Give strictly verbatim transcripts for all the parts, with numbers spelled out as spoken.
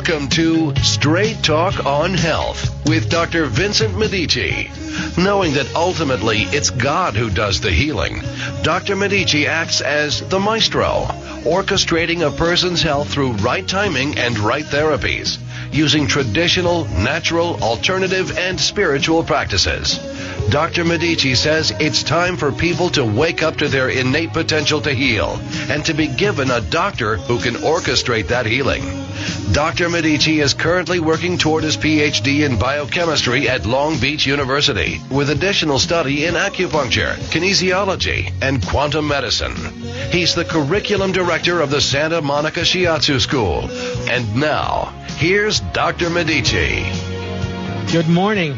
Welcome to Straight Talk on Health with Doctor Vincent Medici. Knowing that ultimately it's God who does the healing, Doctor Medici acts as the maestro, orchestrating a person's health through right timing and right therapies, using traditional, natural, alternative, and spiritual practices. Doctor Medici says it's time for people to wake up to their innate potential to heal and to be given a doctor who can orchestrate that healing. Doctor Medici is currently working toward his P H D in biochemistry at Long Beach University with additional study in acupuncture, kinesiology, and quantum medicine. He's the curriculum director of the Santa Monica Shiatsu School. And now, here's Doctor Medici. Good morning.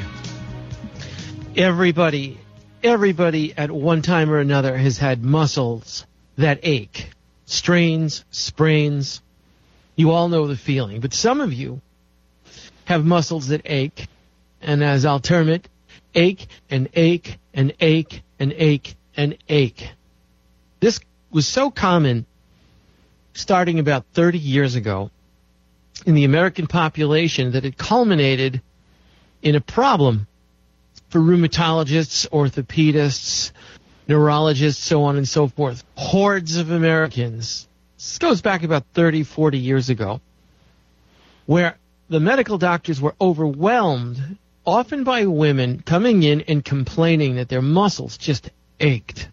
Everybody, everybody at one time or another has had muscles that ache, strains, sprains. You all know the feeling, but some of you have muscles that ache, and as I'll term it, ache and ache and ache and ache and ache. This was so common starting about thirty years ago in the American population that it culminated in a problem for rheumatologists, orthopedists, neurologists, so on and so forth. Hordes of Americans. This goes back about thirty, forty years ago, where the medical doctors were overwhelmed, often by women coming in and complaining that their muscles just ached.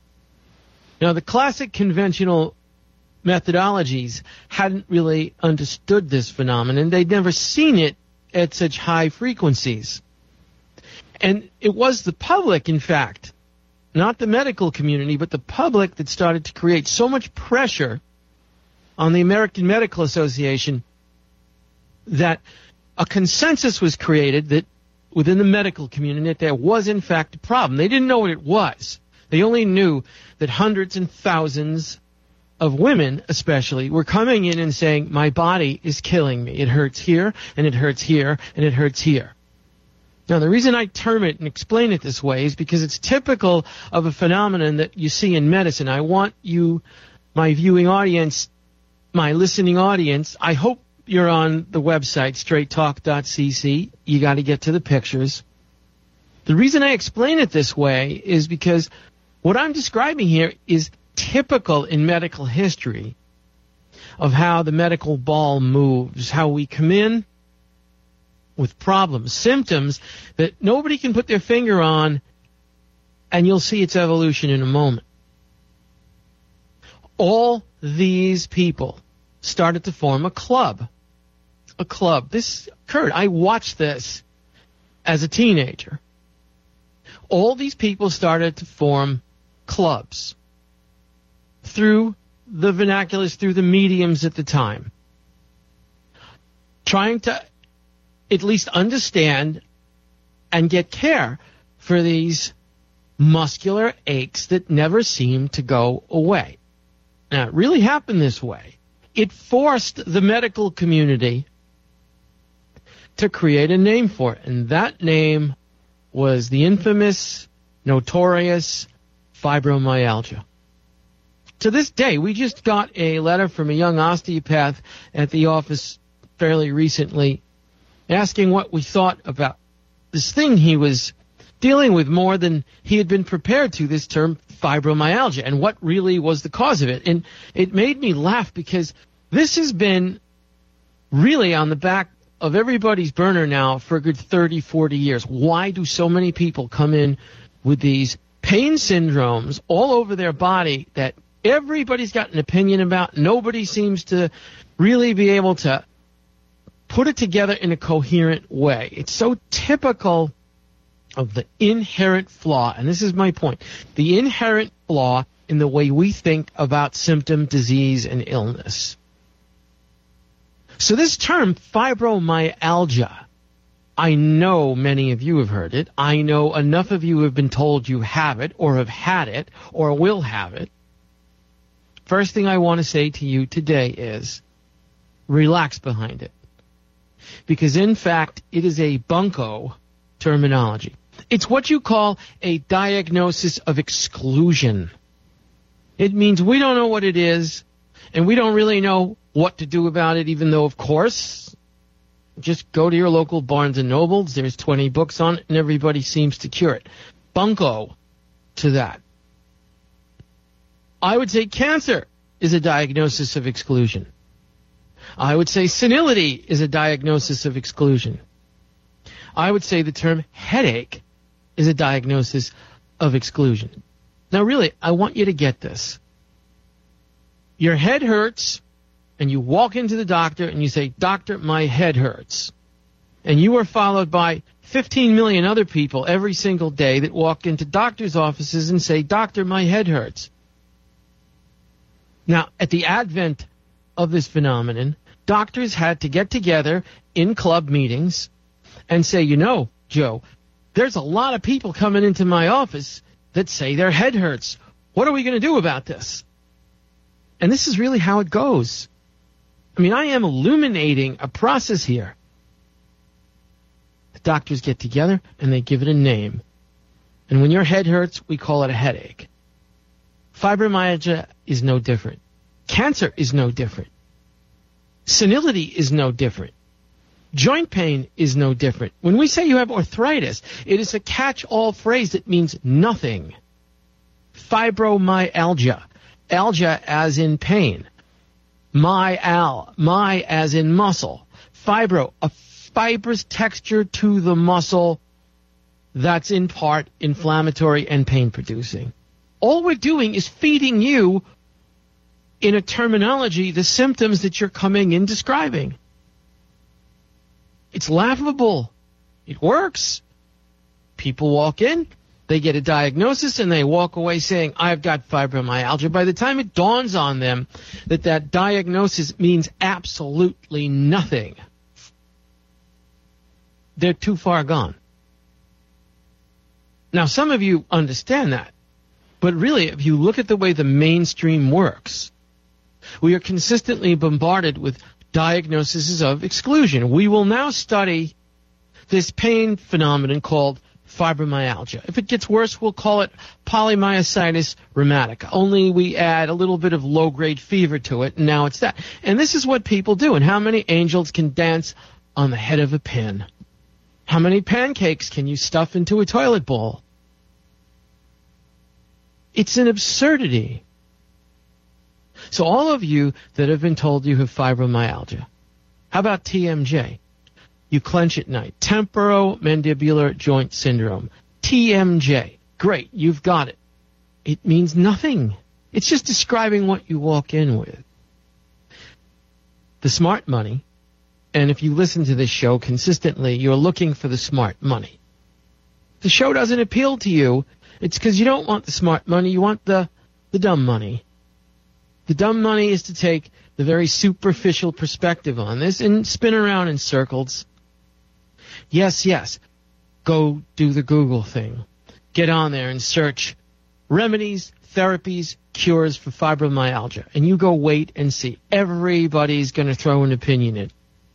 Now, the classic conventional methodologies hadn't really understood this phenomenon. They'd never seen it at such high frequencies. And it was the public, in fact, not the medical community, but the public that started to create so much pressure on the American Medical Association that a consensus was created that within the medical community that there was, in fact, a problem. They didn't know what it was. They only knew that hundreds and thousands of women, especially, were coming in and saying, my body is killing me. It hurts here, and it hurts here, and it hurts here. Now, the reason I term it and explain it this way is because it's typical of a phenomenon that you see in medicine. I want you, my viewing audience, my listening audience, I hope you're on the website, straight talk dot c c. You got to get to the pictures. The reason I explain it this way is because what I'm describing here is typical in medical history of how the medical ball moves, how we come in with problems, symptoms that nobody can put their finger on, and you'll see its evolution in a moment. All these people started to form a club. A club. This occurred. I watched this as a teenager. All these people started to form clubs through the vernaculars, through the mediums at the time, trying to at least understand and get care for these muscular aches that never seem to go away. Now, it really happened this way. It forced the medical community to create a name for it, and that name was the infamous, notorious fibromyalgia. To this day, we just got a letter from a young osteopath at the office fairly recently asking what we thought about this thing he was dealing with more than he had been prepared to, this term fibromyalgia, and what really was the cause of it. And it made me laugh because this has been really on the back of everybody's burner now for a good thirty, forty years. Why do so many people come in with these pain syndromes all over their body that everybody's got an opinion about? Nobody seems to really be able to put it together in a coherent way. It's so typical of the inherent flaw, and this is my point, the inherent flaw in the way we think about symptom, disease, and illness. So this term, fibromyalgia, I know many of you have heard it. I know enough of you have been told you have it, or have had it, or will have it. First thing I want to say to you today is relax behind it. Because, in fact, it is a bunco terminology. It's what you call a diagnosis of exclusion. It means we don't know what it is, and we don't really know what to do about it, even though, of course, Just go to your local Barnes and Nobles. There's twenty books on it, and everybody seems to cure it. Bunko to that. I would say cancer is a diagnosis of exclusion. I would say senility is a diagnosis of exclusion. I would say the term headache is a diagnosis of exclusion. Now, really, I want you to get this. Your head hurts, and you walk into the doctor and you say, "Doctor, my head hurts." And you are followed by fifteen million other people every single day that walk into doctors' offices and say, "Doctor, my head hurts." Now, at the advent of this phenomenon, doctors had to get together in club meetings and say, "You know, Joe, there's a lot of people coming into my office that say their head hurts. What are we going to do about this?" And this is really how it goes. I mean, I am illuminating a process here. The doctors get together and they give it a name. And when your head hurts, we call it a headache. Fibromyalgia is no different. Cancer is no different. Senility is no different. Joint pain is no different. When we say you have arthritis, it is a catch-all phrase that means nothing. Fibromyalgia. Algia as in pain. My-al. My as in muscle. Fibro. A fibrous texture to the muscle that's in part inflammatory and pain-producing. All we're doing is feeding you, in a terminology, the symptoms that you're coming in describing. It's laughable. It works. People walk in, they get a diagnosis, and they walk away saying, "I've got fibromyalgia." By the time it dawns on them that that diagnosis means absolutely nothing, they're too far gone. Now, some of you understand that. But really, if you look at the way the mainstream works, we are consistently bombarded with diagnoses of exclusion. We will now study this pain phenomenon called fibromyalgia. If it gets worse, we'll call it polymyositis rheumatica. Only we add a little bit of low-grade fever to it, and now it's that. And this is what people do. And how many angels can dance on the head of a pin? How many pancakes can you stuff into a toilet bowl? It's an absurdity. So all of you that have been told you have fibromyalgia, how about T M J? You clench at night. Temporomandibular joint syndrome. T M J. Great, you've got it. It means nothing. It's just describing what you walk in with. The smart money, and if you listen to this show consistently, you're looking for the smart money. The show doesn't appeal to you. It's because you don't want the smart money. You want the, the dumb money. The dumb money is to take the very superficial perspective on this and spin around in circles. Yes, yes. Go do the Google thing. Get on there and search remedies, therapies, cures for fibromyalgia. And you go wait and see. Everybody's going to throw an opinion in.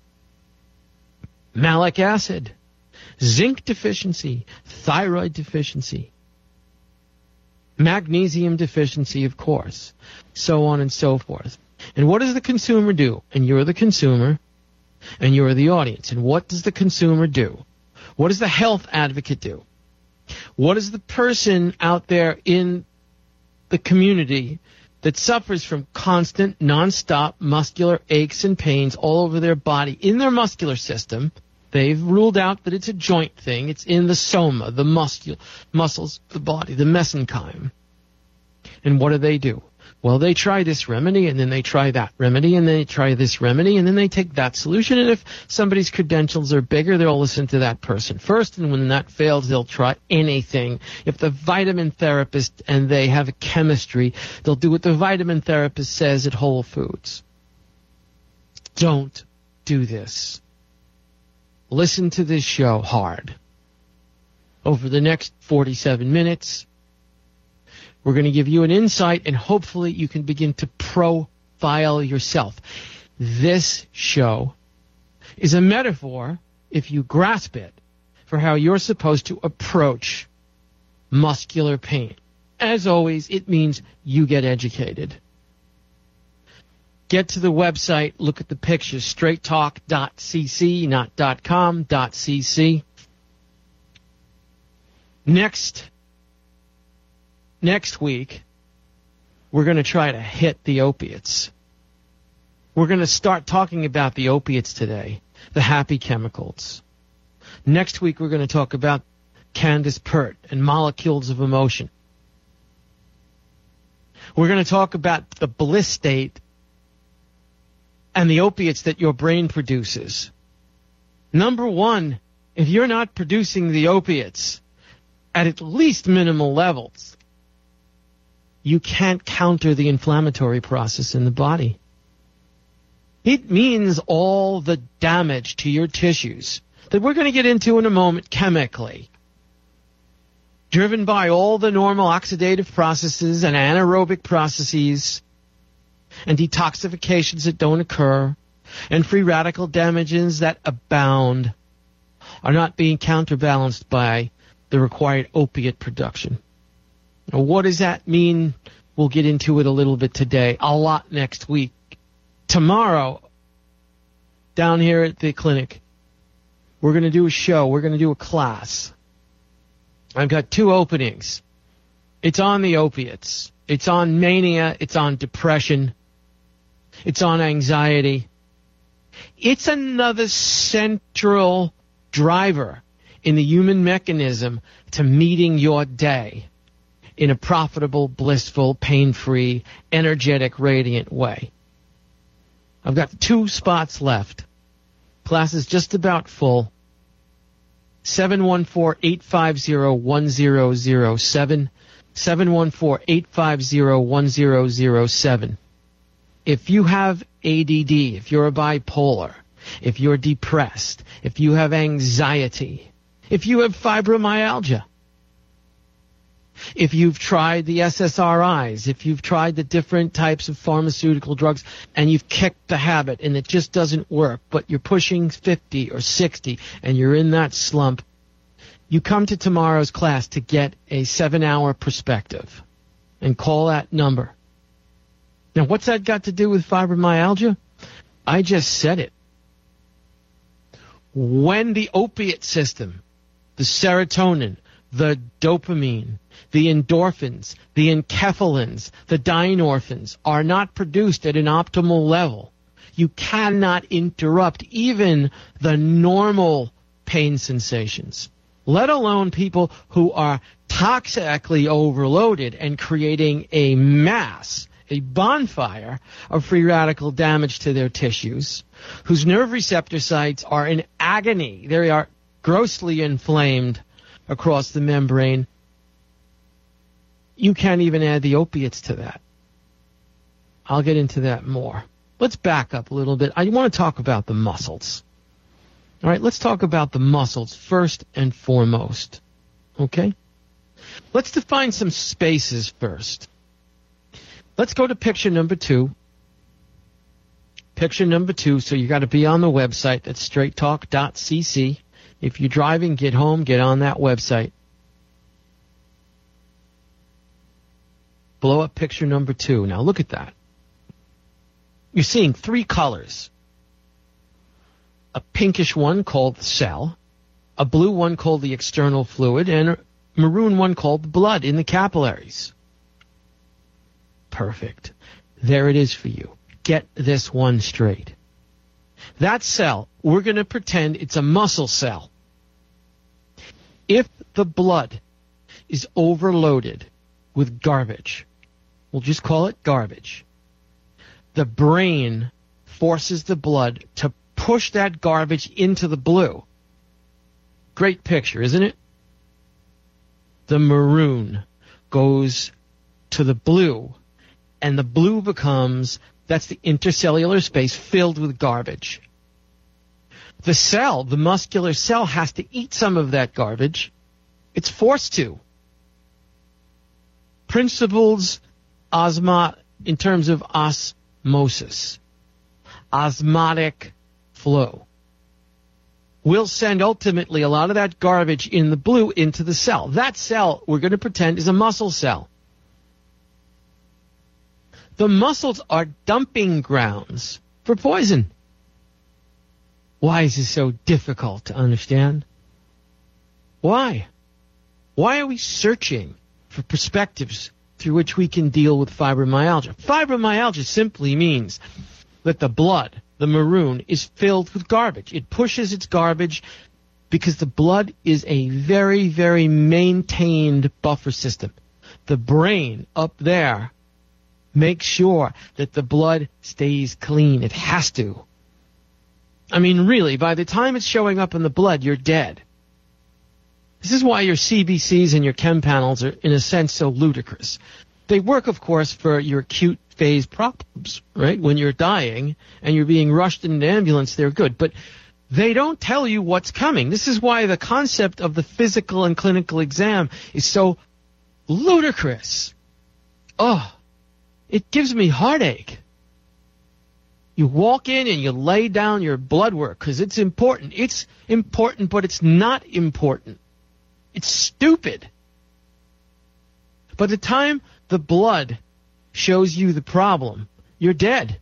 Malic acid, zinc deficiency, thyroid deficiency, magnesium deficiency, of course, so on and so forth. And what does the consumer do? And you're the consumer, and you're the audience. And what does the consumer do? What does the health advocate do? What does the person out there in the community that suffers from constant, nonstop muscular aches and pains all over their body, in their muscular system? They've ruled out that it's a joint thing. It's in the soma, the muscul- muscles of the body, the mesenchyme. And what do they do? Well, they try this remedy, and then they try that remedy, and then they try this remedy, and then they take that solution. And if somebody's credentials are bigger, they'll listen to that person first, and when that fails, they'll try anything. If the vitamin therapist and they have a chemistry, they'll do what the vitamin therapist says at Whole Foods. Don't do this. Listen to this show hard. Over the next forty-seven minutes, we're going to give you an insight, and hopefully you can begin to profile yourself. This show is a metaphor, if you grasp it, for how you're supposed to approach muscular pain. As always, it means you get educated. Get to the website, look at the pictures, straight talk dot c c, not .com, .cc. Next, next week, we're going to try to hit the opiates. We're going to start talking about the opiates today, the happy chemicals. Next week, we're going to talk about Candace Pert and molecules of emotion. We're going to talk about the bliss state and the opiates that your brain produces. Number one, if you're not producing the opiates at at least minimal levels, you can't counter the inflammatory process in the body. It means all the damage to your tissues that we're going to get into in a moment chemically, driven by all the normal oxidative processes and anaerobic processes and detoxifications that don't occur, and free radical damages that abound, are not being counterbalanced by the required opiate production. Now, what does that mean? We'll get into it a little bit today, a lot next week. Tomorrow, down here at the clinic, we're going to do a show. We're going to do a class. I've got two openings. It's on the opiates. It's on mania. It's on depression. It's on anxiety. It's another central driver in the human mechanism to meeting your day in a profitable, blissful, pain-free, energetic, radiant way. I've got two spots left. Class is just about full. seven one four, eight five zero, one zero zero seven. seven one four, eight five zero, one zero zero seven. If you have A D D, if you're a bipolar, if you're depressed, if you have anxiety, if you have fibromyalgia, if you've tried the S S R Is, if you've tried the different types of pharmaceutical drugs and you've kicked the habit and it just doesn't work, but you're pushing fifty or sixty and you're in that slump, you come to tomorrow's class to get a seven-hour perspective and call that number. Now, what's that got to do with fibromyalgia? I just said it. When the opiate system, the serotonin, the dopamine, the endorphins, the enkephalins, the dynorphins are not produced at an optimal level, you cannot interrupt even the normal pain sensations, let alone people who are toxically overloaded and creating a mass, a bonfire of free radical damage to their tissues, whose nerve receptor sites are in agony. They are grossly inflamed across the membrane. You can't even add the opiates to that. I'll get into that more. Let's back up a little bit. I want to talk about the muscles. All right, let's talk about the muscles first and foremost. Okay? Let's define some spaces first. Let's go to picture number two. Picture number two, so you got to be on the website. That's straight talk dot c c. If you're driving, get home, get on that website. Blow up picture number two. Now look at that. You're seeing three colors. A pinkish one called the cell, a blue one called the external fluid, and a maroon one called the blood in the capillaries. Perfect. There it is for you. Get this one straight. That cell, we're going to pretend it's a muscle cell. If the blood is overloaded with garbage, we'll just call it garbage, the brain forces the blood to push that garbage into the blue. Great picture, isn't it? The maroon goes to the blue, and the blue becomes, that's the intercellular space filled with garbage. The cell, the muscular cell, has to eat some of that garbage. It's forced to. Principles osmo, in terms of osmosis, osmotic flow, will send ultimately a lot of that garbage in the blue into the cell. That cell, we're going to pretend, is a muscle cell. The muscles are dumping grounds for poison. Why is this so difficult to understand? Why? Why are we searching for perspectives through which we can deal with fibromyalgia? Fibromyalgia simply means that the blood, the maroon, is filled with garbage. It pushes its garbage because the blood is a very, very maintained buffer system. The brain up there makes sure that the blood stays clean. It has to. I mean, really, by the time it's showing up in the blood, you're dead. This is why your C B Cs and your chem panels are, in a sense, so ludicrous. They work, of course, for your acute phase problems, right? When you're dying and you're being rushed in an ambulance, they're good. But they don't tell you what's coming. This is why the concept of the physical and clinical exam is so ludicrous. Oh, it gives me heartache. You walk in and you lay down your blood work because it's important. It's important, but it's not important. It's stupid. By the time the blood shows you the problem, you're dead.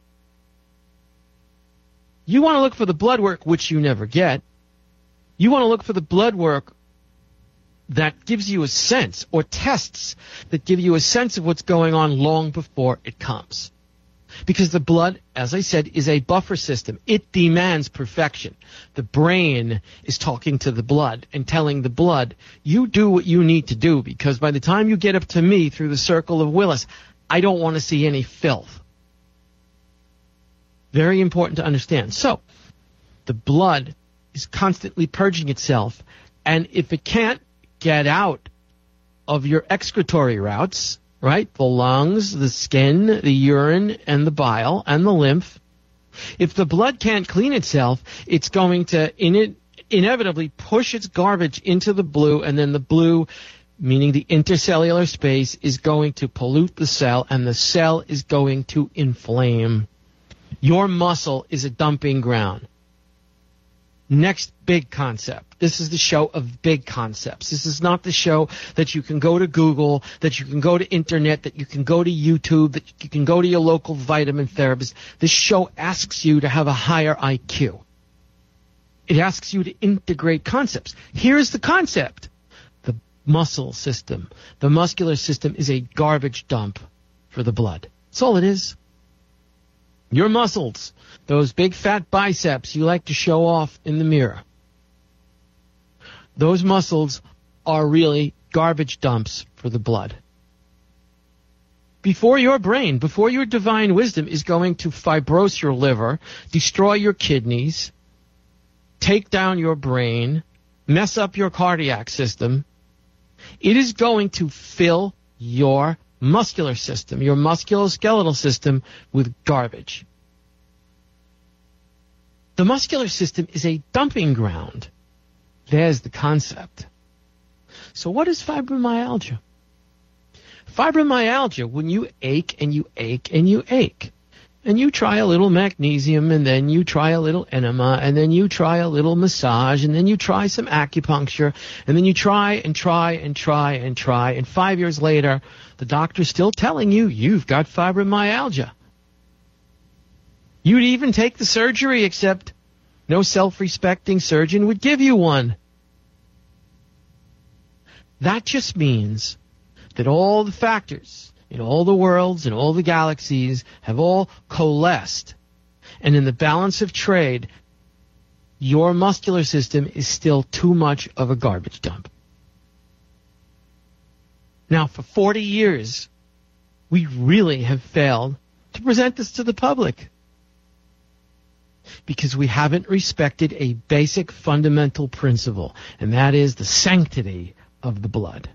You want to look for the blood work, which you never get. You want to look for the blood work that gives you a sense, or tests that give you a sense of what's going on long before it comes. Because the blood, as I said, is a buffer system. It demands perfection. The brain is talking to the blood and telling the blood, you do what you need to do, because by the time you get up to me through the circle of Willis, I don't want to see any filth. Very important to understand. So, the blood is constantly purging itself, and if it can't get out of your excretory routes, right? The lungs, the skin, the urine, and the bile, and the lymph. If the blood can't clean itself, it's going to in it, inevitably push its garbage into the blue, and then the blue, meaning the intercellular space, is going to pollute the cell, and the cell is going to inflame. Your muscle is a dumping ground. Next big concept. This is the show of big concepts. This is not the show that you can go to Google, that you can go to internet, that you can go to YouTube, that you can go to your local vitamin therapist. This show asks you to have a higher I Q. It asks you to integrate concepts. Here's the concept. The muscle system, the muscular system, is a garbage dump for the blood. That's all it is. Your muscles, those big fat biceps you like to show off in the mirror, those muscles are really garbage dumps for the blood. Before your brain, before your divine wisdom is going to fibrose your liver, destroy your kidneys, take down your brain, mess up your cardiac system, it is going to fill your muscular system, your musculoskeletal system, with garbage. The muscular system is a dumping ground. There's the concept. So what is fibromyalgia? Fibromyalgia, when you ache and you ache and you ache, and you try a little magnesium, and then you try a little enema, and then you try a little massage, and then you try some acupuncture, and then you try and try and try and try, and five years later, the doctor's still telling you you've got fibromyalgia. You'd even take the surgery, except no self-respecting surgeon would give you one. That just means that all the factors in all the worlds and all the galaxies have all coalesced. And in the balance of trade, your muscular system is still too much of a garbage dump. Now, for forty years, we really have failed to present this to the public, because we haven't respected a basic fundamental principle, and that is the sanctity of the blood.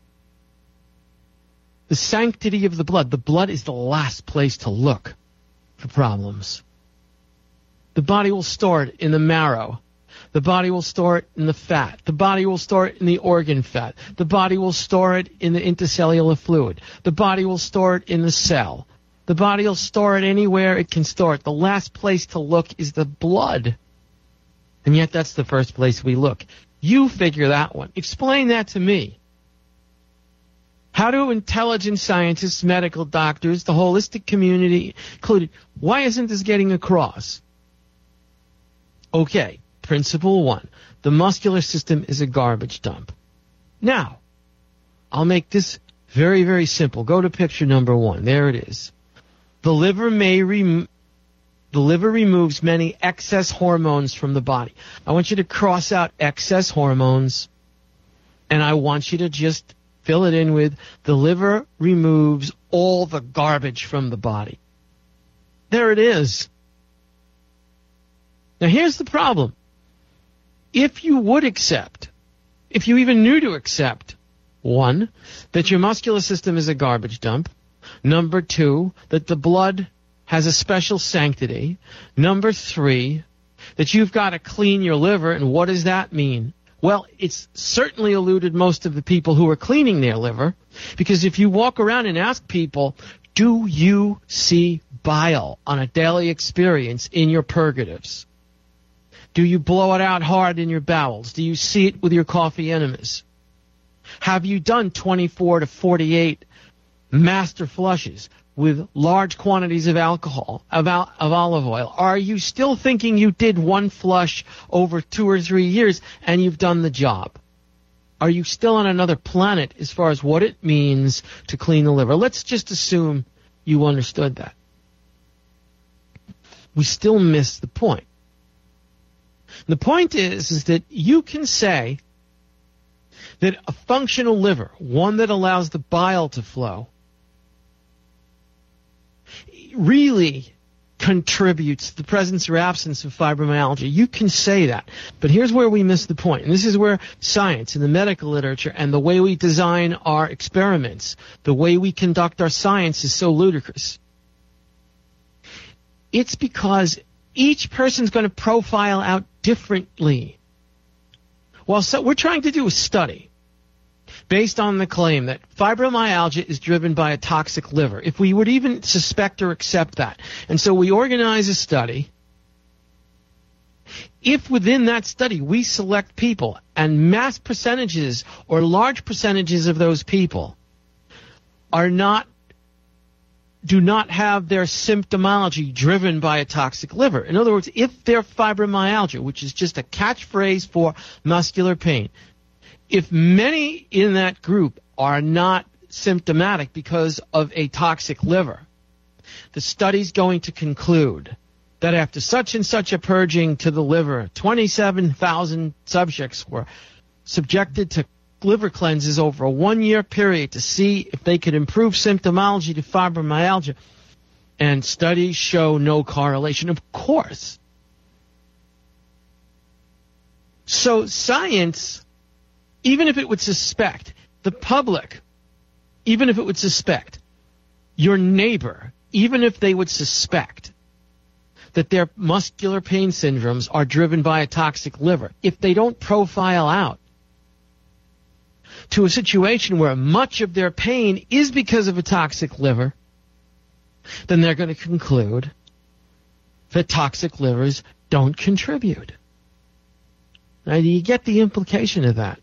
The sanctity of the blood. The blood is the last place to look for problems. The body will store it in the marrow. The body will store it in the fat. The body will store it in the organ fat. The body will store it in the intercellular fluid. The body will store it in the cell. The body will store it anywhere it can store it. The last place to look is the blood. And yet that's the first place we look. You figure that one. Explain that to me. How do intelligent scientists, medical doctors, the holistic community included, why isn't this getting across? Okay, principle one. The muscular system is a garbage dump. Now, I'll make this very, very simple. Go to picture number one. There it is. The liver may rem- the liver removes many excess hormones from the body. I want you to cross out excess hormones, and I want you to just fill it in with the liver removes all the garbage from the body. There it is. Now here's the problem. If you would accept, if you even knew to accept, one, that your muscular system is a garbage dump. Number two, that the blood has a special sanctity. Number three, that you've got to clean your liver. And what does that mean? Well, it's certainly eluded most of the people who are cleaning their liver, because if you walk around and ask people, do you see bile on a daily experience in your purgatives? Do you blow it out hard in your bowels? Do you see it with your coffee enemas? Have you done twenty-four to forty-eight master flushes with large quantities of alcohol, of, al- of olive oil? Are you still thinking you did one flush over two or three years and you've done the job? Are you still on another planet as far as what it means to clean the liver? Let's just assume you understood that. We still miss the point. The point is, is that you can say that a functional liver, one that allows the bile to flow, really contributes to the presence or absence of fibromyalgia. You can say that. But here's where we miss the point. And this is where science and the medical literature and the way we design our experiments, the way we conduct our science is so ludicrous. It's because each person's going to profile out differently. Well, so we're trying to do a study based on the claim that fibromyalgia is driven by a toxic liver, if we would even suspect or accept that. And so we organize a study. If within that study we select people and mass percentages or large percentages of those people are not do not have their symptomology driven by a toxic liver. In other words, if their fibromyalgia, which is just a catchphrase for muscular pain, if many in that group are not symptomatic because of a toxic liver, the study's going to conclude that after such and such a purging to the liver, twenty-seven thousand subjects were subjected to liver cleanses over a one-year period to see if they could improve symptomology to fibromyalgia. And studies show no correlation, of course. So science, even if it would suspect, the public, even if it would suspect, your neighbor, even if they would suspect that their muscular pain syndromes are driven by a toxic liver, if they don't profile out to a situation where much of their pain is because of a toxic liver, then they're going to conclude that toxic livers don't contribute. Now, do you get the implication of that?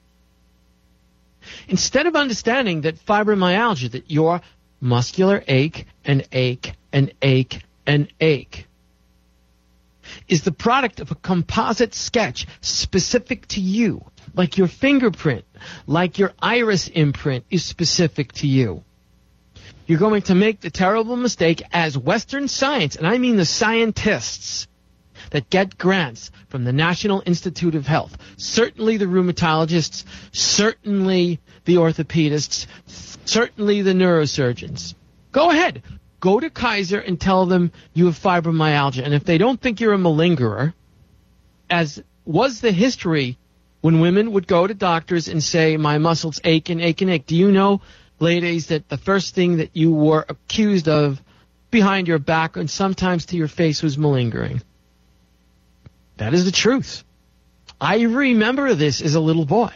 Instead of understanding that fibromyalgia, that your muscular ache and ache and ache and ache is the product of a composite sketch specific to you, like your fingerprint, like your iris imprint is specific to you, you're going to make the terrible mistake as Western science, and I mean the scientists that get grants from the National Institute of Health, certainly the rheumatologists, certainly the orthopedists, certainly the neurosurgeons. Go ahead. Go to Kaiser and tell them you have fibromyalgia. And if they don't think you're a malingerer, as was the history when women would go to doctors and say, my muscles ache and ache and ache. Do you know, ladies, that the first thing that you were accused of behind your back and sometimes to your face was malingering? That is the truth. I remember this as a little boy.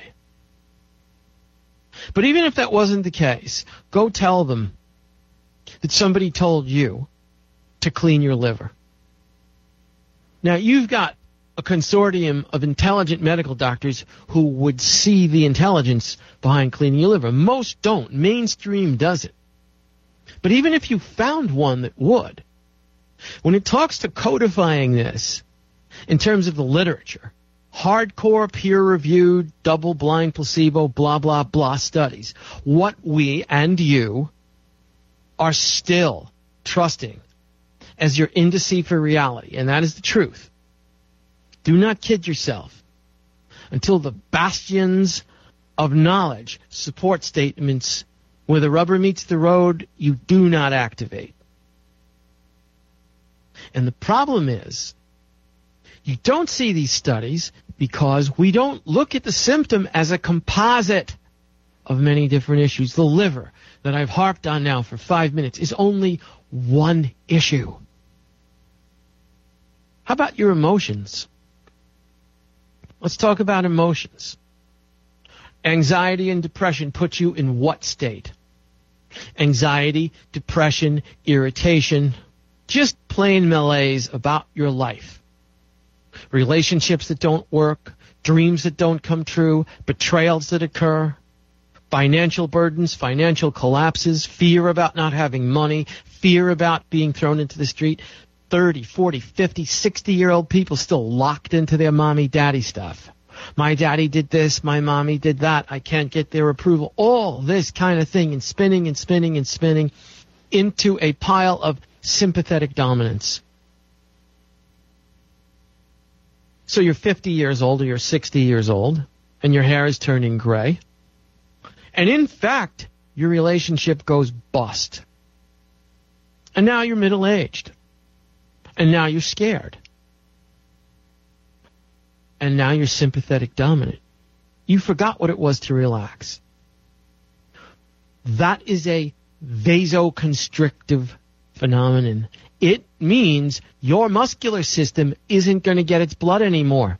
But even if that wasn't the case, go tell them that somebody told you to clean your liver. Now, you've got a consortium of intelligent medical doctors who would see the intelligence behind cleaning your liver. Most don't. Mainstream doesn't. But even if you found one that would, when it talks to codifying this in terms of the literature, hardcore, peer-reviewed, double-blind, placebo, blah, blah, blah studies, what we and you are still trusting as your indice for reality, and that is the truth. Do not kid yourself until the bastions of knowledge support statements where the rubber meets the road, you do not activate. And the problem is, you don't see these studies because we don't look at the symptom as a composite of many different issues. The liver, that I've harped on now for five minutes, is only one issue. How about your emotions? Let's talk about emotions. Anxiety and depression put you in what state? Anxiety, depression, irritation, just plain malaise about your life. Relationships that don't work, dreams that don't come true, betrayals that occur, financial burdens, financial collapses, fear about not having money, fear about being thrown into the street. thirty, forty, fifty, sixty-year-old people still locked into their mommy-daddy stuff. My daddy did this, my mommy did that, I can't get their approval. All this kind of thing, and spinning and spinning and spinning into a pile of sympathetic dominance. So you're fifty years old or you're sixty years old, and your hair is turning gray. And in fact, your relationship goes bust. And now you're middle-aged. And now you're scared. And now you're sympathetic dominant. You forgot what it was to relax. That is a vasoconstrictive phenomenon. It means your muscular system isn't going to get its blood anymore.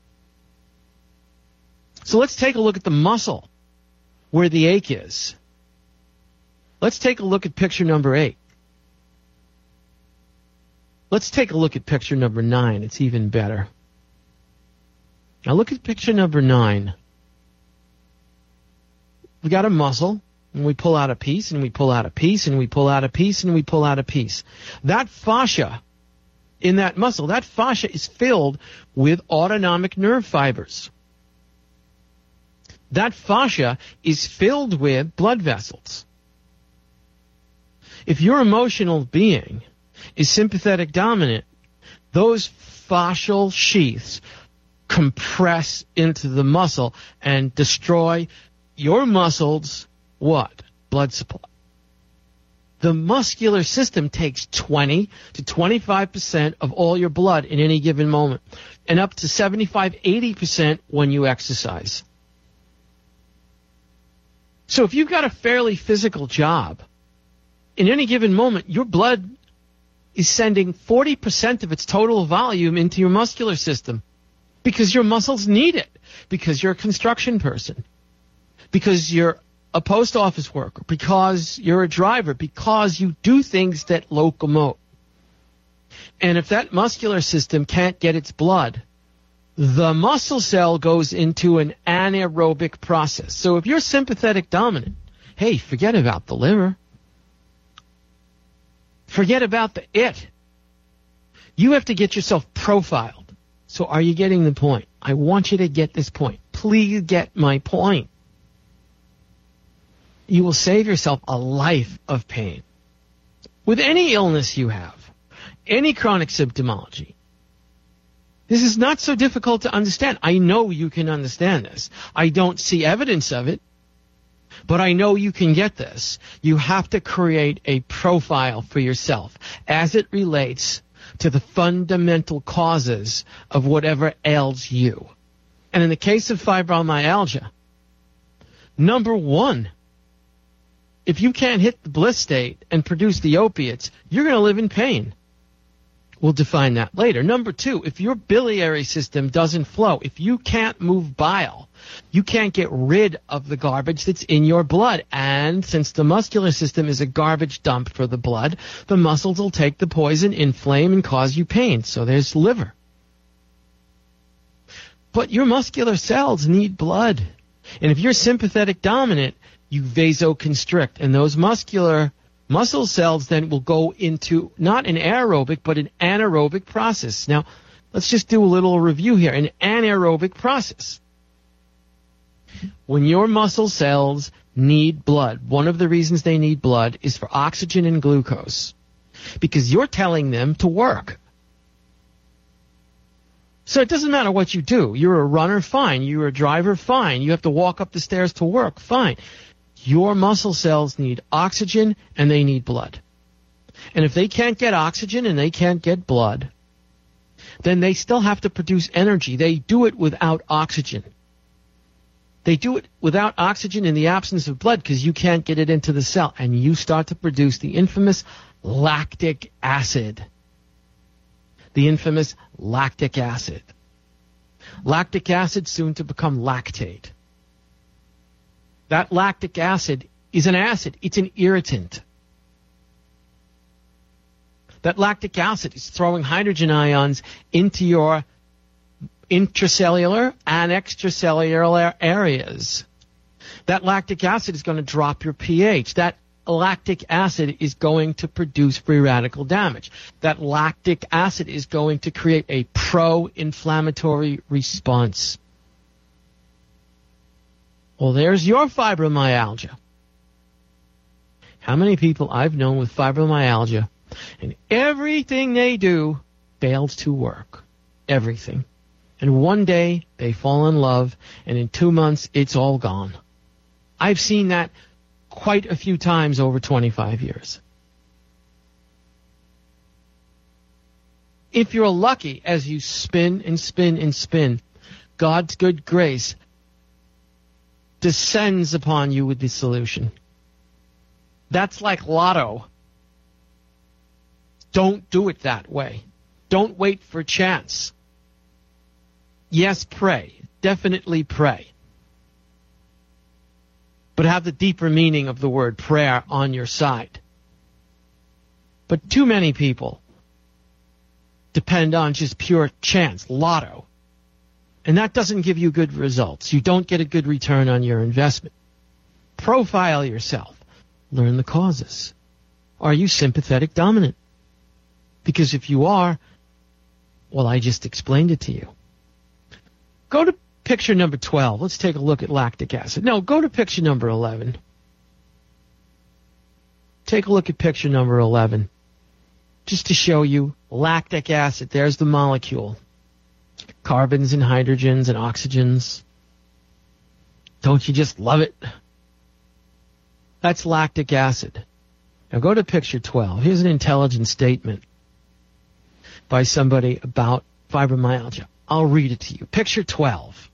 So let's take a look at the muscle where the ache is. Let's take a look at picture number eight. Let's take a look at picture number nine. It's even better. Now look at picture number nine. We got a muscle, and we pull out a piece, and we pull out a piece, and we pull out a piece, and we pull out a piece. That fascia in that muscle, that fascia is filled with autonomic nerve fibers. That fascia is filled with blood vessels. If your emotional being is sympathetic dominant, those fascial sheaths compress into the muscle and destroy your muscles, what? Blood supply. The muscular system takes twenty to twenty-five percent of all your blood in any given moment, and up to seventy-five to eighty percent when you exercise. So if you've got a fairly physical job, in any given moment, your blood is sending forty percent of its total volume into your muscular system because your muscles need it, because you're a construction person, because you're a post office worker, because you're a driver, because you do things that locomote. And if that muscular system can't get its blood, the muscle cell goes into an anaerobic process. So if you're sympathetic dominant, hey, forget about the liver. Forget about the it. You have to get yourself profiled. So are you getting the point? I want you to get this point. Please get my point. You will save yourself a life of pain. With any illness you have, any chronic symptomology, this is not so difficult to understand. I know you can understand this. I don't see evidence of it, but I know you can get this. You have to create a profile for yourself as it relates to the fundamental causes of whatever ails you. And in the case of fibromyalgia, number one, if you can't hit the bliss state and produce the opiates, you're going to live in pain. We'll define that later. Number two, if your biliary system doesn't flow, if you can't move bile, you can't get rid of the garbage that's in your blood. And since the muscular system is a garbage dump for the blood, the muscles will take the poison, inflame, and cause you pain. So there's liver. But your muscular cells need blood. And if you're sympathetic dominant, you vasoconstrict. And those muscular muscle cells then will go into not an aerobic, but an anaerobic process. Now, let's just do a little review here. An anaerobic process. When your muscle cells need blood, one of the reasons they need blood is for oxygen and glucose. Because you're telling them to work. So it doesn't matter what you do. You're a runner, fine. You're a driver, fine. You have to walk up the stairs to work, fine. Your muscle cells need oxygen and they need blood. And if they can't get oxygen and they can't get blood, then they still have to produce energy. They do it without oxygen. They do it without oxygen in the absence of blood because you can't get it into the cell. And you start to produce the infamous lactic acid. The infamous lactic acid. Lactic acid soon to become lactate. That lactic acid is an acid. It's an irritant. That lactic acid is throwing hydrogen ions into your intracellular and extracellular areas. That lactic acid is going to drop your pH. That lactic acid is going to produce free radical damage. That lactic acid is going to create a pro-inflammatory response. Well, there's your fibromyalgia. How many people I've known with fibromyalgia, and everything they do fails to work. Everything. And one day they fall in love, and in two months it's all gone. I've seen that quite a few times over twenty-five years. If you're lucky, as you spin and spin and spin, God's good grace descends upon you with the solution. That's like lotto. Don't do it that way. Don't wait for chance. Yes, pray. Definitely pray. But have the deeper meaning of the word prayer on your side. But too many people depend on just pure chance, lotto. And that doesn't give you good results. You don't get a good return on your investment. Profile yourself. Learn the causes. Are you sympathetic dominant? Because if you are, well, I just explained it to you. Go to picture number twelve. Let's take a look at lactic acid. No, go to picture number eleven. Take a look at picture number eleven. Just to show you lactic acid. There's the molecule. Carbons and hydrogens and oxygens. Don't you just love it? That's lactic acid. Now go to picture twelve. Here's an intelligent statement by somebody about fibromyalgia. I'll read it to you. Picture twelve.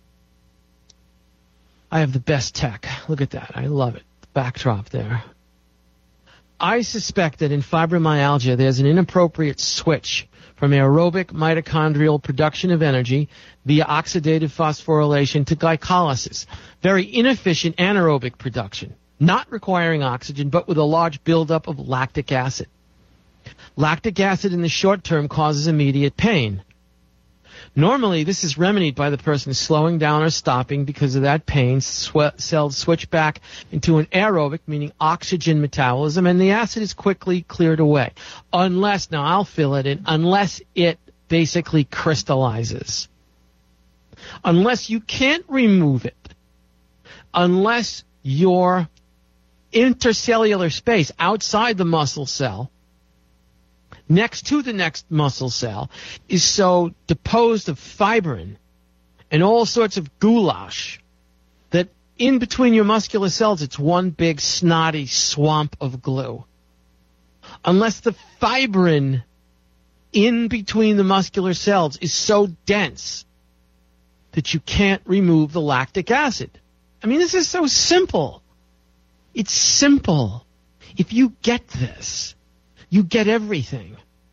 I have the best tech. Look at that. I love it. The backdrop there. I suspect that in fibromyalgia there's an inappropriate switch from aerobic mitochondrial production of energy via oxidative phosphorylation to glycolysis. Very inefficient anaerobic production, not requiring oxygen, but with a large buildup of lactic acid. Lactic acid in the short term causes immediate pain. Normally, this is remedied by the person slowing down or stopping because of that pain. Swe- cells switch back into an aerobic, meaning oxygen metabolism, and the acid is quickly cleared away. Unless, now I'll fill it in, unless it basically crystallizes. Unless you can't remove it. Unless your intercellular space outside the muscle cell next to the next muscle cell is so deposed of fibrin and all sorts of goulash that in between your muscular cells it's one big snotty swamp of glue. Unless the fibrin in between the muscular cells is so dense that you can't remove the lactic acid. I mean, this is so simple. It's simple. If you get this, you get everything.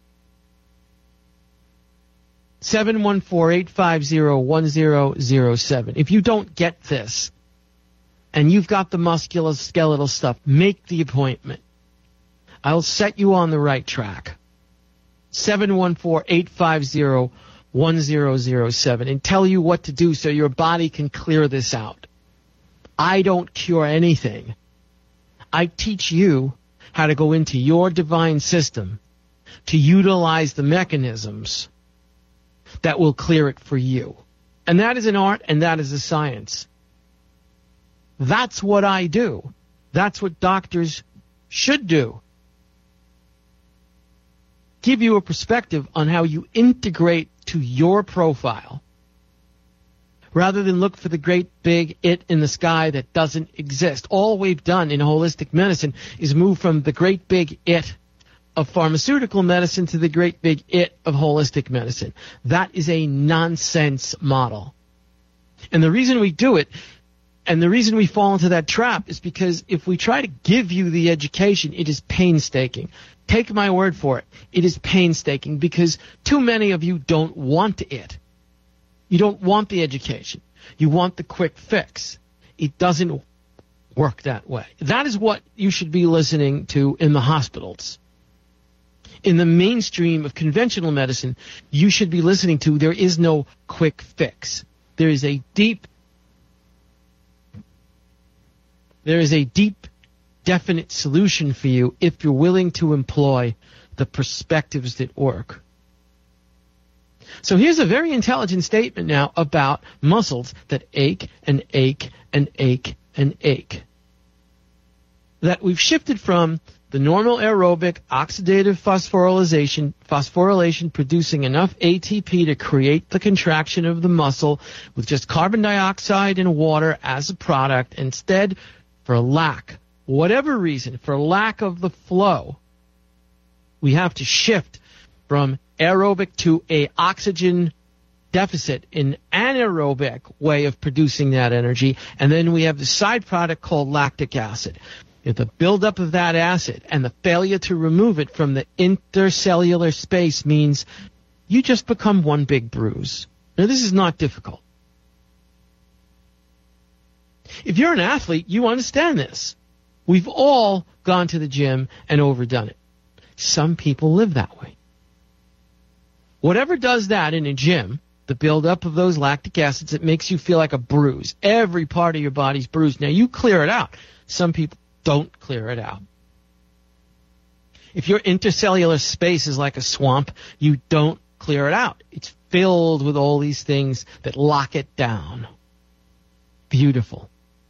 seven one four, eight five zero, one zero zero seven. If you don't get this, and you've got the musculoskeletal stuff, make the appointment. I'll set you on the right track. seven one four, eight five zero, one zero zero seven and tell you what to do so your body can clear this out. I don't cure anything. I teach you how to go into your divine system to utilize the mechanisms that will clear it for you. And that is an art and that is a science. That's what I do. That's what doctors should do. Give you a perspective on how you integrate to your profile, rather than look for the great big it in the sky that doesn't exist. All we've done in holistic medicine is move from the great big it of pharmaceutical medicine to the great big it of holistic medicine. That is a nonsense model. And the reason we do it, and the reason we fall into that trap, is because if we try to give you the education, it is painstaking. Take my word for it. It is painstaking because too many of you don't want it. You don't want the education. You want the quick fix. It doesn't work that way. That is what you should be listening to in the hospitals. In the mainstream of conventional medicine, you should be listening to there is no quick fix. There is a deep, there is a deep, definite solution for you if you're willing to employ the perspectives that work. So here's a very intelligent statement now about muscles that ache and ache and ache and ache. That we've shifted from the normal aerobic oxidative phosphorylation, phosphorylation producing enough A T P to create the contraction of the muscle with just carbon dioxide and water as a product. Instead, for lack, whatever reason, for lack of the flow, we have to shift from aerobic to a oxygen deficit, an anaerobic way of producing that energy, and then we have the side product called lactic acid. If the buildup of that acid and the failure to remove it from the intercellular space means you just become one big bruise. Now, this is not difficult. If you're an athlete, you understand this. We've all gone to the gym and overdone it. Some people live that way. Whatever does that in a gym, the buildup of those lactic acids, it makes you feel like a bruise. Every part of your body's bruised. Now, you clear it out. Some people don't clear it out. If your intercellular space is like a swamp, you don't clear it out. It's filled with all these things that lock it down. Beautiful.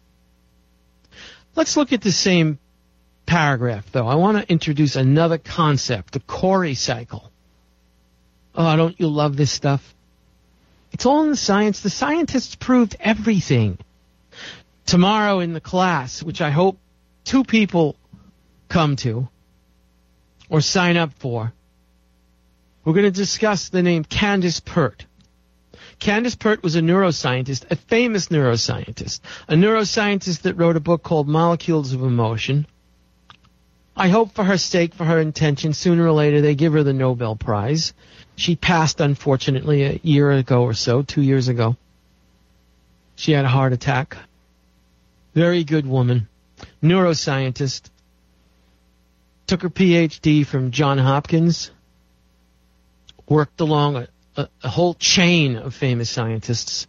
Let's look at the same paragraph, though. I want to introduce another concept, the Cori cycle. Oh, don't you love this stuff? It's all in the science. The scientists proved everything. Tomorrow in the class, which I hope two people come to or sign up for, we're going to discuss the name Candace Pert. Candace Pert was a neuroscientist, a famous neuroscientist, a neuroscientist that wrote a book called Molecules of Emotion. I hope for her sake, for her intention, sooner or later they give her the Nobel Prize. She passed, unfortunately, a year ago or so, two years ago. She had a heart attack. Very good woman. Neuroscientist. Took her P H D from Johns Hopkins. Worked along a, a, a whole chain of famous scientists.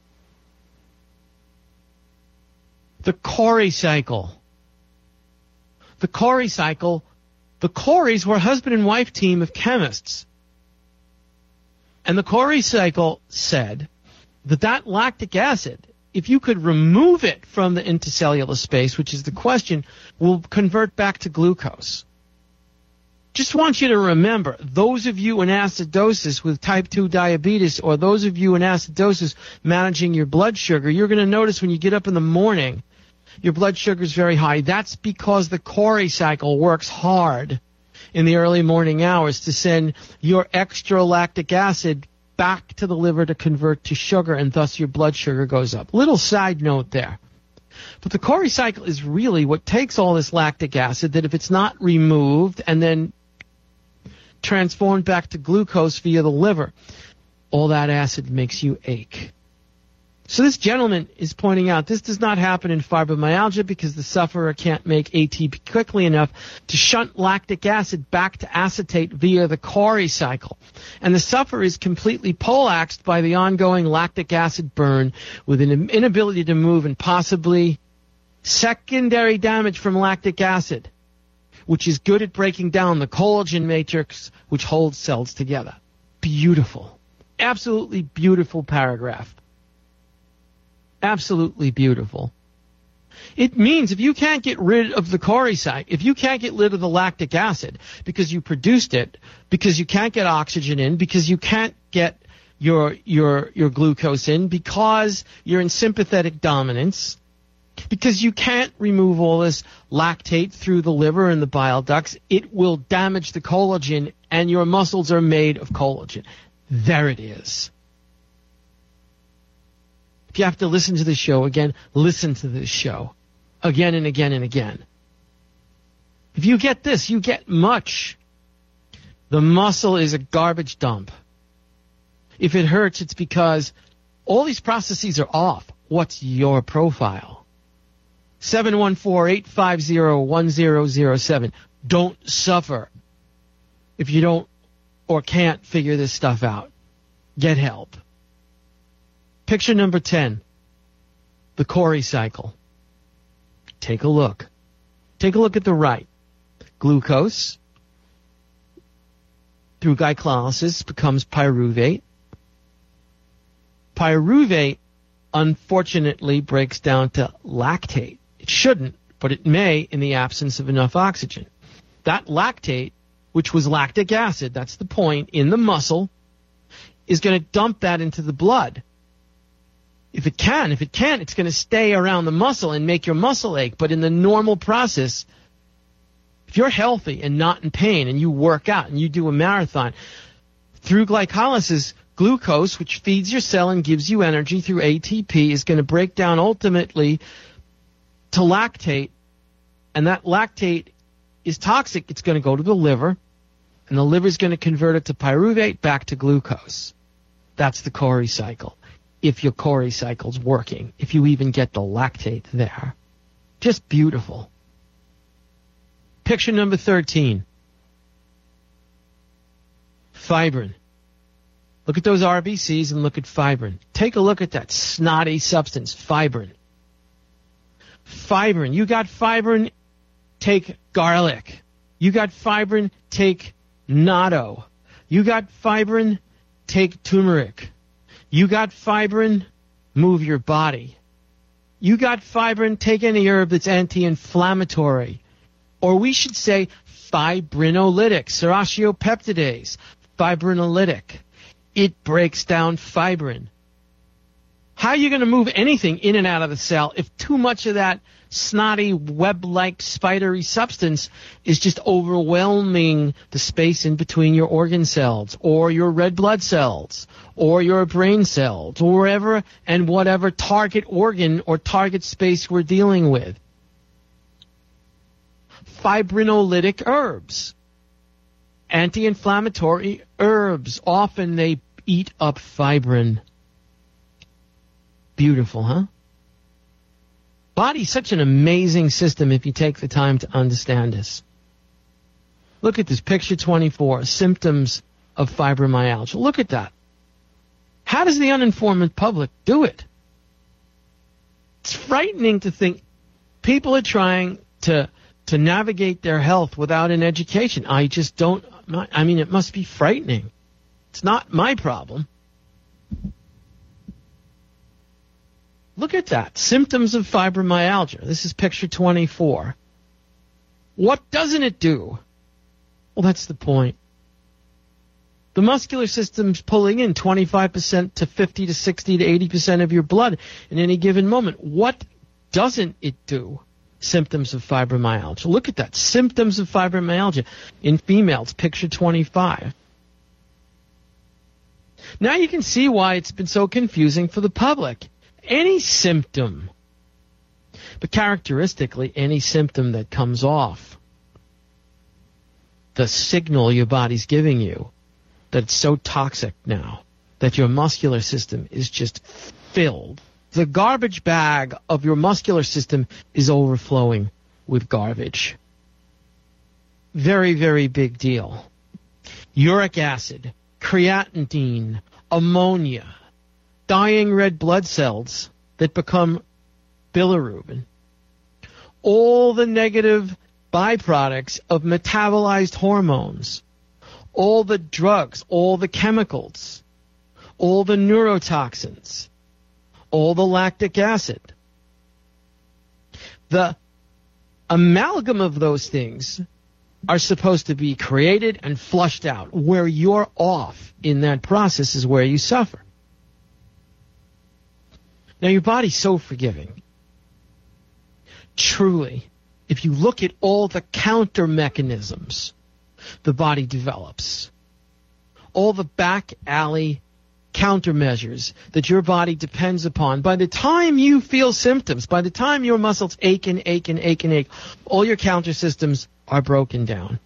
The Cori cycle. The Cori cycle. The Coris were a husband and wife team of chemists. And the Cori cycle said that that lactic acid, if you could remove it from the intercellular space, which is the question, will convert back to glucose. Just want you to remember, those of you in acidosis with type two diabetes, or those of you in acidosis managing your blood sugar, you're going to notice when you get up in the morning, your blood sugar is very high. That's because the Cori cycle works hard in the early morning hours to send your extra lactic acid back to the liver to convert to sugar, and thus your blood sugar goes up. Little side note there. But the Cori cycle is really what takes all this lactic acid that if it's not removed and then transformed back to glucose via the liver, all that acid makes you ache. So this gentleman is pointing out this does not happen in fibromyalgia because the sufferer can't make A T P quickly enough to shunt lactic acid back to acetate via the Cori cycle. And the sufferer is completely poleaxed by the ongoing lactic acid burn with an inability to move and possibly secondary damage from lactic acid, which is good at breaking down the collagen matrix which holds cells together. Beautiful. Absolutely beautiful paragraph. Absolutely beautiful. It means if you can't get rid of the Cori cycle, if you can't get rid of the lactic acid because you produced it, because you can't get oxygen in, because you can't get your your your glucose in, because you're in sympathetic dominance, because you can't remove all this lactate through the liver and the bile ducts, it will damage the collagen, and your muscles are made of collagen. There it is. If you have to listen to the show again, listen to this show again and again and again. If you get this, you get much. The muscle is a garbage dump. If it hurts, it's because all these processes are off. What's your profile? seven one four, eight five zero, one zero zero seven. Don't suffer if you don't or can't figure this stuff out. Get help. Picture number ten, the Cori cycle. Take a look. Take a look at the right. Glucose, through glycolysis, becomes pyruvate. Pyruvate, unfortunately, breaks down to lactate. It shouldn't, but it may in the absence of enough oxygen. That lactate, which was lactic acid, that's the point, in the muscle, is going to dump that into the blood. If it can, if it can't, it's going to stay around the muscle and make your muscle ache. But in the normal process, if you're healthy and not in pain and you work out and you do a marathon, through glycolysis, glucose, which feeds your cell and gives you energy through A T P, is going to break down ultimately to lactate. And that lactate is toxic. It's going to go to the liver, and the liver is going to convert it to pyruvate back to glucose. That's the Cori cycle. If your Cori cycle's working, if you even get the lactate there. Just beautiful. Picture number thirteen. Fibrin. Look at those R B Cs and look at fibrin. Take a look at that snotty substance, fibrin. Fibrin. You got fibrin, take garlic. You got fibrin, take natto. You got fibrin, take turmeric. You got fibrin, move your body. You got fibrin, take any herb that's anti-inflammatory. Or we should say fibrinolytic, serratiopeptidase, fibrinolytic. It breaks down fibrin. How are you going to move anything in and out of the cell if too much of that snotty, web-like, spidery substance is just overwhelming the space in between your organ cells or your red blood cells or your brain cells or wherever and whatever target organ or target space we're dealing with? Fibrinolytic herbs. Anti-inflammatory herbs. Often they eat up fibrin. Beautiful, huh? Body's such an amazing system if you take the time to understand this. Look at this, picture twenty-four, symptoms of fibromyalgia. Look at that. How does the uninformed public do it? It's frightening to think people are trying to to navigate their health without an education. I just don't, I mean, it must be frightening. It's not my problem. Look at that. Symptoms of fibromyalgia. This is picture twenty-four. What doesn't it do? Well, that's the point. The muscular system's pulling in twenty-five percent to fifty to sixty to eighty percent of your blood in any given moment. What doesn't it do? Symptoms of fibromyalgia. Look at that. Symptoms of fibromyalgia in females, picture twenty-five. Now you can see why it's been so confusing for the public. Any symptom, but characteristically any symptom that comes off, the signal your body's giving you that it's so toxic now that your muscular system is just filled The garbage bag of your muscular system is overflowing with garbage. Very, very big deal. Uric acid, creatinine, ammonia, dying red blood cells that become bilirubin. All the negative byproducts of metabolized hormones, all the drugs, all the chemicals, all the neurotoxins, all the lactic acid. The amalgam of those things are supposed to be created and flushed out. Where you're off in that process is where you suffer. Now, your body's so forgiving. Truly, if you look at all the counter mechanisms the body develops, all the back alley countermeasures that your body depends upon, by the time you feel symptoms, by the time your muscles ache and ache and ache and ache, all your counter systems are broken down.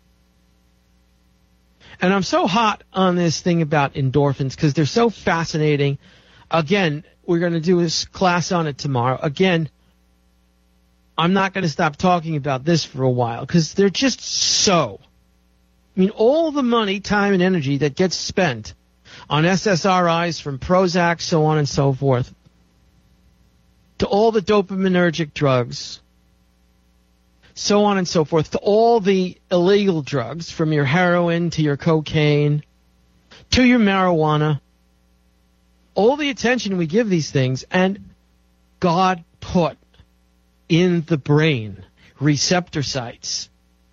And I'm so hot on this thing about endorphins because they're so fascinating. Again, we're going to do a class on it tomorrow. Again, I'm not going to stop talking about this for a while because they're just so. I mean, all the money, time, and energy that gets spent on S S R Is from Prozac, so on and so forth, to all the dopaminergic drugs, so on and so forth, to all the illegal drugs, from your heroin to your cocaine to your marijuana, all the attention we give these things, and God put in the brain receptor sites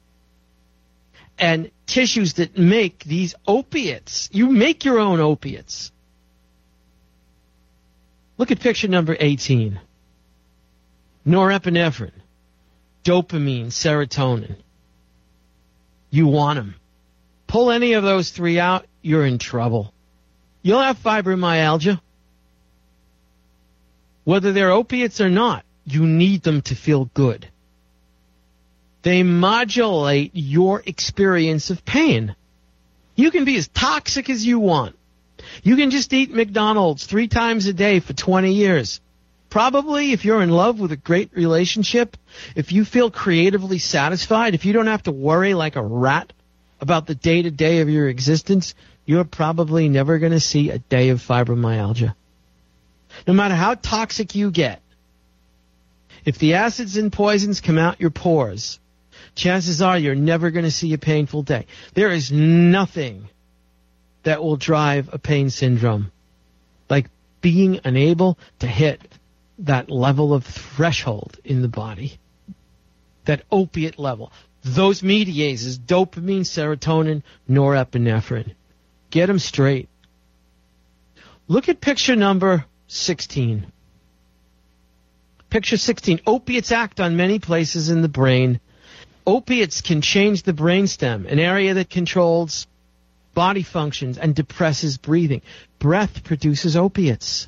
and tissues that make these opiates. You make your own opiates. Look at picture number eighteen. Norepinephrine, dopamine, serotonin. You want them. Pull any of those three out, you're in trouble. You'll have fibromyalgia. Whether they're opiates or not, you need them to feel good. They modulate your experience of pain. You can be as toxic as you want. You can just eat McDonald's three times a day for twenty years. Probably, if you're in love with a great relationship, if you feel creatively satisfied, if you don't have to worry like a rat about the day-to-day of your existence, you're probably never going to see a day of fibromyalgia. No matter how toxic you get, if the acids and poisons come out your pores, chances are you're never going to see a painful day. There is nothing that will drive a pain syndrome like being unable to hit that level of threshold in the body, that opiate level. Those mediases, dopamine, serotonin, norepinephrine. Get them straight. Look at picture number sixteen. Picture sixteen. Opiates act on many places in the brain. Opiates can change the brainstem, an area that controls body functions and depresses breathing. Breath produces opiates.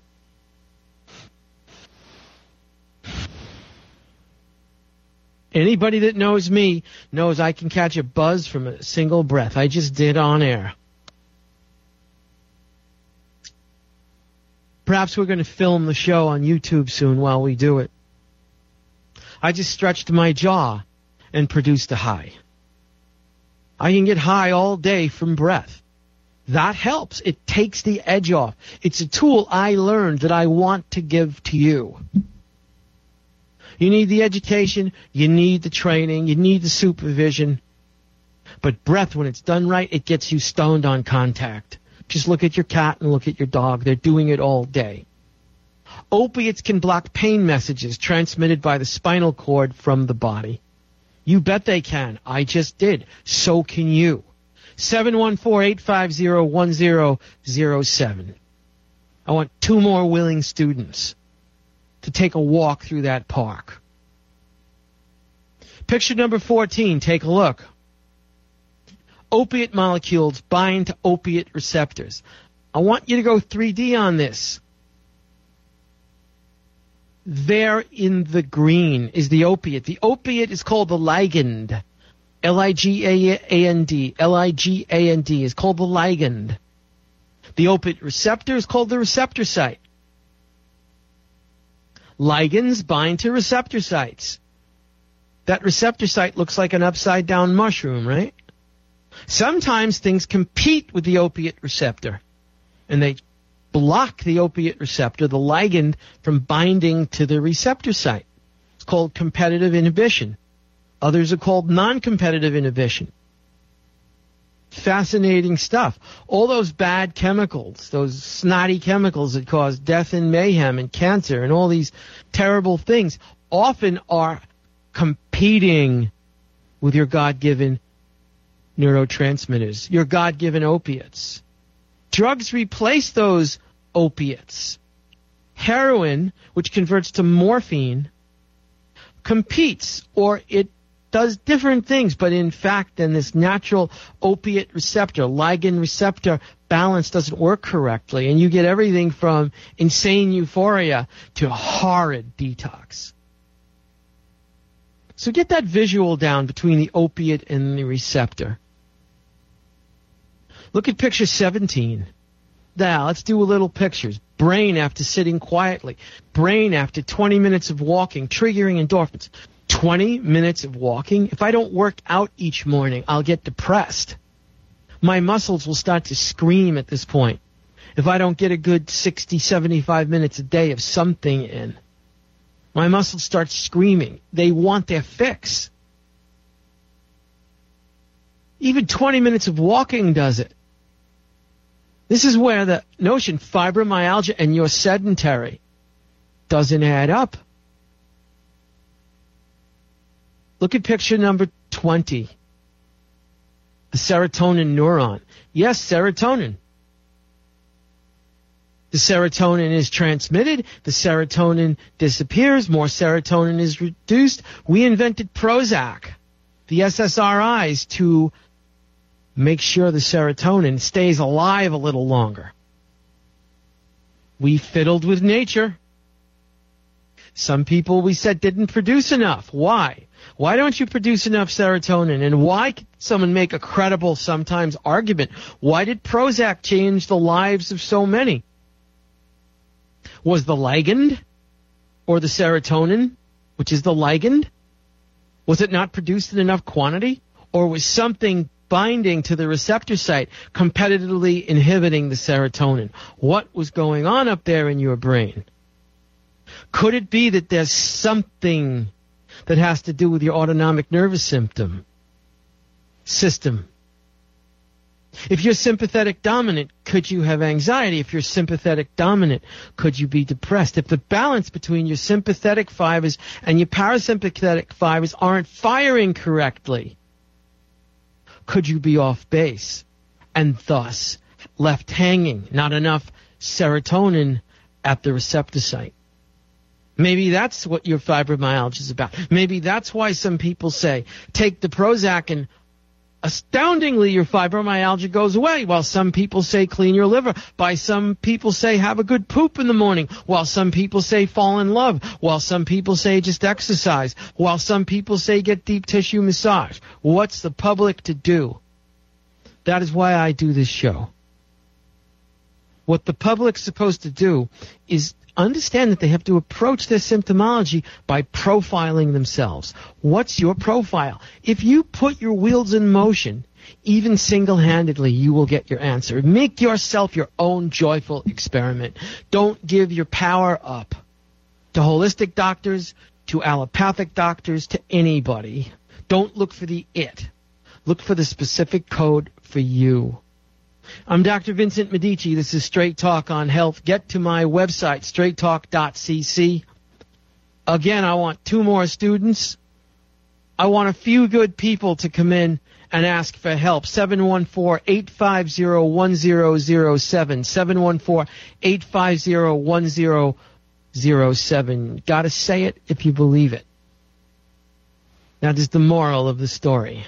Anybody that knows me knows I can catch a buzz from a single breath. I just did on air. Perhaps we're going to film the show on YouTube soon while we do it. I just stretched my jaw and produced a high. I can get high all day from breath. That helps. It takes the edge off. It's a tool I learned that I want to give to you. You need the education, you need the training, you need the supervision. But breath, when it's done right, it gets you stoned on contact. Just look at your cat and look at your dog. They're doing it all day. Opiates can block pain messages transmitted by the spinal cord from the body. You bet they can. I just did. So can you. seven one four, eight five zero, one zero zero seven. I want two more willing students to take a walk through that park. Picture number fourteen, take a look. Opiate molecules bind to opiate receptors. I want you to go three D on this. There in the green is the opiate. The opiate is called the ligand. L I G A N D. L I G A N D is called the ligand. The opiate receptor is called the receptor site. Ligands bind to receptor sites. That receptor site looks like an upside-down mushroom, right? Sometimes things compete with the opiate receptor, and they block the opiate receptor, the ligand, from binding to the receptor site. It's called competitive inhibition. Others are called non-competitive inhibition. Fascinating stuff. All those bad chemicals, those snotty chemicals that cause death and mayhem and cancer and all these terrible things, often are competing with your God-given neurotransmitters, your God-given opiates. Drugs replace those opiates. Heroin, which converts to morphine, competes, or it does different things, but in fact, then this natural opiate receptor, ligand receptor balance doesn't work correctly, and you get everything from insane euphoria to horrid detox. So get that visual down between the opiate and the receptor. Look at picture seventeen. Now, let's do a little pictures. Brain after sitting quietly. Brain after twenty minutes of walking, triggering endorphins. twenty minutes of walking. If I don't work out each morning, I'll get depressed. My muscles will start to scream at this point. If I don't get a good sixty, seventy-five minutes a day of something in, my muscles start screaming. They want their fix. Even twenty minutes of walking does it. This is where the notion fibromyalgia and you're sedentary doesn't add up. Look at picture number twenty. The serotonin neuron. Yes, serotonin. The serotonin is transmitted. The serotonin disappears. More serotonin is reduced. We invented Prozac, the S S R Is, to make sure the serotonin stays alive a little longer. We fiddled with nature. Some people, we said, didn't produce enough. Why? Why don't you produce enough serotonin? And why can someone make a credible, sometimes, argument? Why did Prozac change the lives of so many? Was the ligand, or the serotonin, which is the ligand, was it not produced in enough quantity? Or was something binding to the receptor site competitively inhibiting the serotonin? What was going on up there in your brain? Could it be that there's something that has to do with your autonomic nervous symptom system? If you're sympathetic dominant, could you have anxiety? If you're sympathetic dominant, could you be depressed? If the balance between your sympathetic fibers and your parasympathetic fibers aren't firing correctly, could you be off base and thus left hanging? Not enough serotonin at the receptor site. Maybe that's what your fibromyalgia is about. Maybe that's why some people say, take the Prozac and astoundingly your fibromyalgia goes away. While some people say clean your liver. By some people say have a good poop in the morning. While some people say fall in love. While some people say just exercise. While some people say get deep tissue massage. What's the public to do? That is why I do this show. What the public's supposed to do is understand that they have to approach their symptomology by profiling themselves. What's your profile? If you put your wheels in motion, even single-handedly, you will get your answer. Make yourself your own joyful experiment. Don't give your power up to holistic doctors, to allopathic doctors, to anybody. Don't look for the it. Look for the specific code for you. I'm Doctor Vincent Medici. This is Straight Talk on Health. Get to my website, straight talk dot c c. Again, I want two more students. I want a few good people to come in and ask for help. seven one four, eight five zero, one zero zero seven. seven one four, eight five zero, one zero zero seven. Got to say it if you believe it. Now, this is the moral of the story.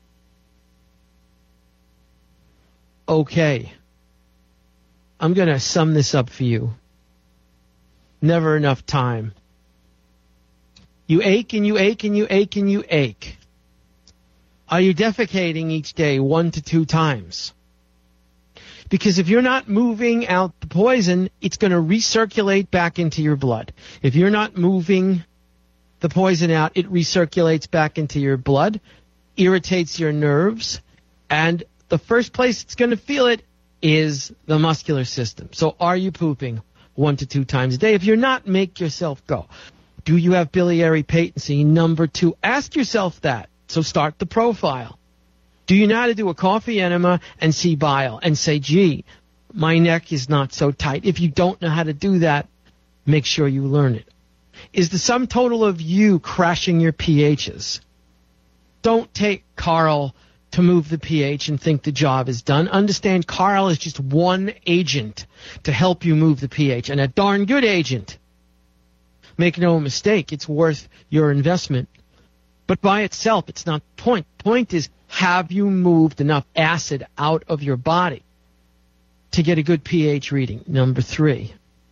Okay, I'm going to sum this up for you. Never enough time. You ache and you ache and you ache and you ache. Are you defecating each day one to two times? Because if you're not moving out the poison, it's going to recirculate back into your blood. If you're not moving the poison out, it recirculates back into your blood, irritates your nerves, and the first place it's going to feel it is the muscular system. So are you pooping one to two times a day? If you're not, make yourself go. Do you have biliary patency? Number two, ask yourself that. So start the profile. Do you know how to do a coffee enema and see bile and say, gee, my neck is not so tight? If you don't know how to do that, make sure you learn it. Is the sum total of you crashing your pHs? Don't take Carl to move the pH and think the job is done. Understand Carl is just one agent to help you move the pH, and a darn good agent. Make no mistake, it's worth your investment. But by itself, it's not the point. Point is, have you moved enough acid out of your body to get a good pH reading? Number three.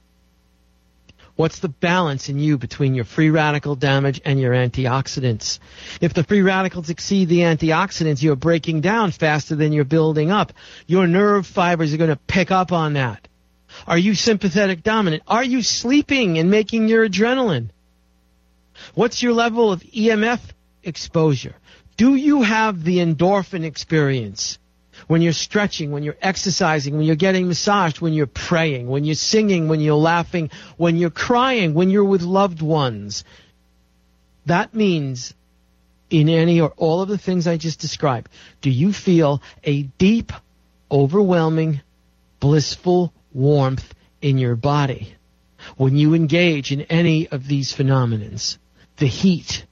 What's the balance in you between your free radical damage and your antioxidants? If the free radicals exceed the antioxidants, you're breaking down faster than you're building up. Your nerve fibers are going to pick up on that. Are you sympathetic dominant? Are you sleeping and making your adrenaline? What's your level of E M F exposure? Do you have the endorphin experience? When you're stretching, when you're exercising, when you're getting massaged, when you're praying, when you're singing, when you're laughing, when you're crying, when you're with loved ones. That means in any or all of the things I just described, do you feel a deep, overwhelming, blissful warmth in your body when you engage in any of these phenomenons? The heat.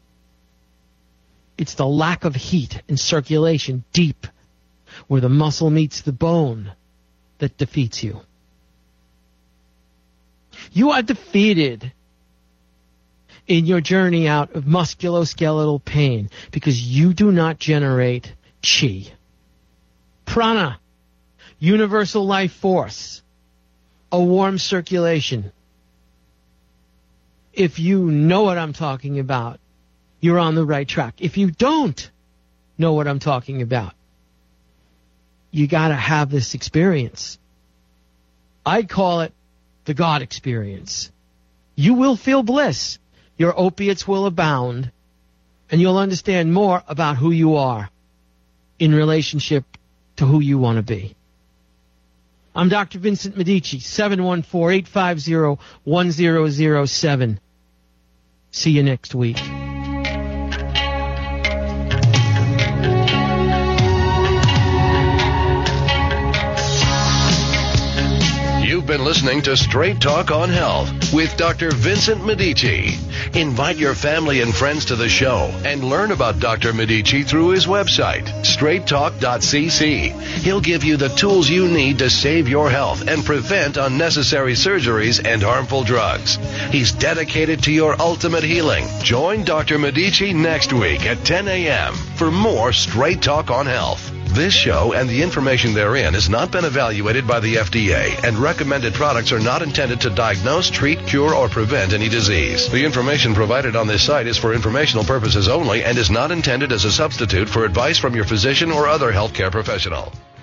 It's the lack of heat and circulation deep where the muscle meets the bone that defeats you. You are defeated in your journey out of musculoskeletal pain because you do not generate chi. Prana, universal life force, a warm circulation. If you know what I'm talking about, you're on the right track. If you don't know what I'm talking about, you got to have this experience. I'd call it the God experience. You will feel bliss. Your opiates will abound, and you'll understand more about who you are in relationship to who you want to be. I'm Doctor Vincent Medici, seven one four, eight five zero, one zero zero seven. See you next week. You've been listening to Straight Talk on Health with Doctor Vincent Medici. Invite your family and friends to the show and learn about Doctor Medici through his website, straight talk dot c c. He'll give you the tools you need to save your health and prevent unnecessary surgeries and harmful drugs. He's dedicated to your ultimate healing. Join Doctor Medici next week at ten a.m. for more Straight Talk on Health. This show and the information therein has not been evaluated by the F D A, and recommended products are not intended to diagnose, treat, cure, or prevent any disease. The information provided on this site is for informational purposes only and is not intended as a substitute for advice from your physician or other healthcare professional.